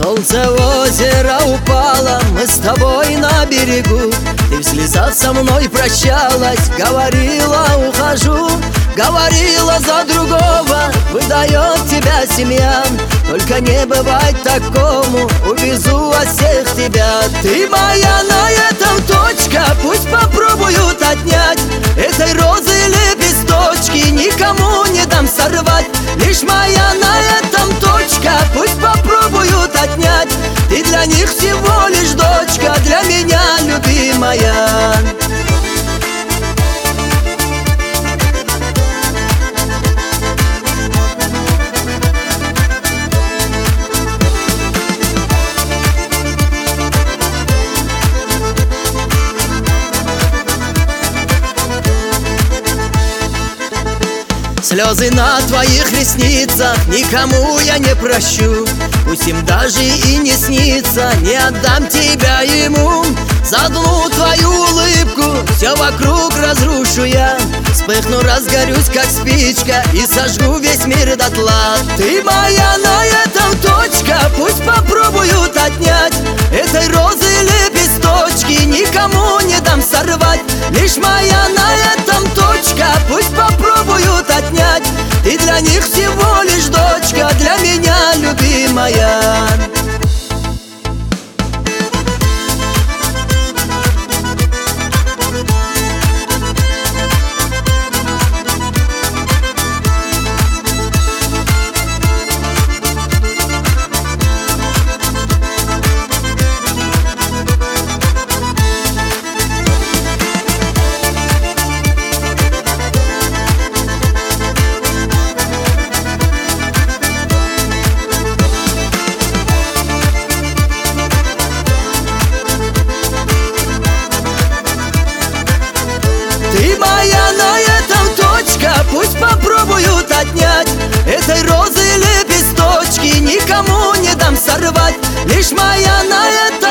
Солнце в озеро упало, мы с тобой на берегу. Ты в слезах со мной прощалась, говорила, ухожу. Говорила, за другого выдает тебя семья. Только не бывает такому, увезу от всех тебя. Ты моя, на этом точка, пусть попробуют отнять. Этой розы лепесточки никому не дам сорвать. Лишь моя, на этом точка, пусть попробуют отнять. Ты для них всего лишь дочка, для меня любимая. Слезы на твоих ресницах никому я не прощу. Пусть им даже и не снится, не отдам тебя ему. За одну твою улыбку все вокруг разрушу я. Вспыхну, разгорюсь, как спичка, и сожгу весь мир дотла. Ты моя, на этом точка, пусть попробуют отнять. Этой розы лепесточки никому не дам сорвать. Лишь моя, на этом точка, пусть попробуют отнять. Ты для них всего лишь дочка, для меня любимая. Ты моя, на этом точка, пусть попробуют отнять. Этой розы лепесточки никому не дам сорвать. Лишь моя, на этом